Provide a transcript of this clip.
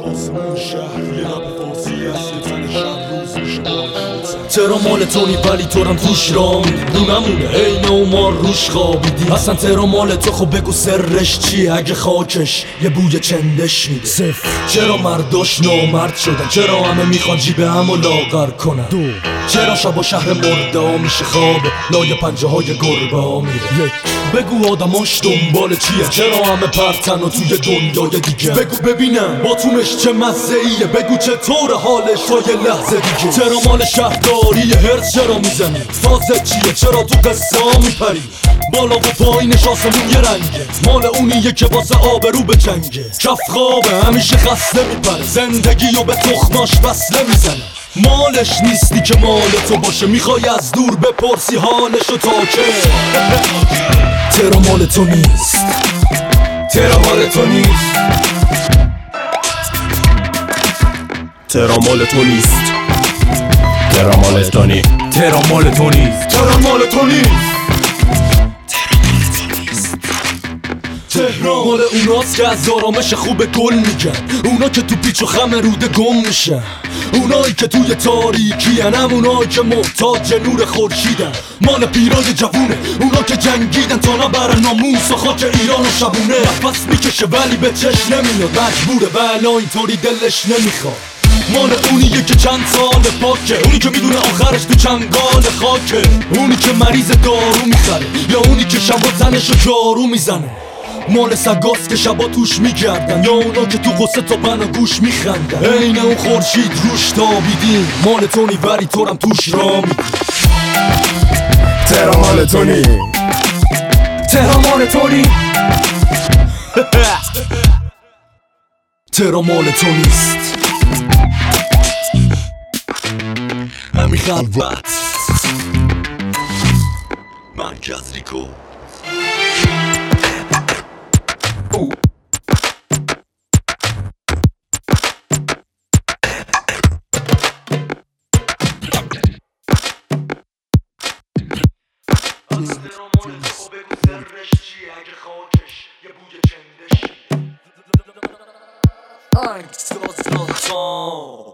آسمون شهر یه لب فارسی هست یه تن شب روز میشه تهران مال تونی ولی تورم توش را میدی نمونه عینه و ما روش خوابیدی اصلا تهران مال تو خب بگو سرش چیه اگه خاکش یه بوی چندش میده صفر چرا مرداش نامرد شدن چرا همه میخوان جیب همو لاغر کنن دو چرا شب و شهر مرده میشه خوابه لای پنجه های گربه میره یک بگو آدماش دنبال چیه چرا همه پرتن و توی دنیای دیگه بگو ببینم باتونش چه مزه ایه بگو چطور حالش تا یه لحظه دیگه چرا مال شهرداری هرز چرا میزنی فازت چیه چرا تو قصه میپری بالا و پایینش آسمون یه رنگه مال اونیه که واسه آبرو به جنگه کف خوابه همیشه خسته میپره زندگی و به تخماش وصله میزنه مالش نیستی که مال تو باشه میخوای از دور بپرسی حالشو تا که تهران مال تو نیست تهران مال تو نیست تهران مال تو نیست تهران مال تو نیست تهران مال تو نیست تهران مال تو نیست تهران مال اوناست که از آرامش خوب گل میگن اونا که تو پیچ و خم روده گم میشن اونایی که توی تاریکی هن اونایی که محتاج نور خورشیدن مال پیرای جوونه اونا که جنگیدن تا نبرن ناموس و خاک ایران و شبونه نفس میکشه ولی به چش نمیاد مجبوره ولی اینطوری دلش نمیخواد مال اونیه که چند سال پاکه اونی که میدونه آخرش تو چنگال خاکه اونی که مریض دارو میخره یا اونی که شبا تنشو جارو میزنه مال سگاست که شبا توش میگردن یا اونا که تو غصه تا بنا گوش میخندن عین اون خورشید روش تابیدیم مال تونی ولی تورم توش را میدی تهران مال تو نیست تهران مال تونی تهران مال تو نیست همین خلوت مرکز ریکو I'm so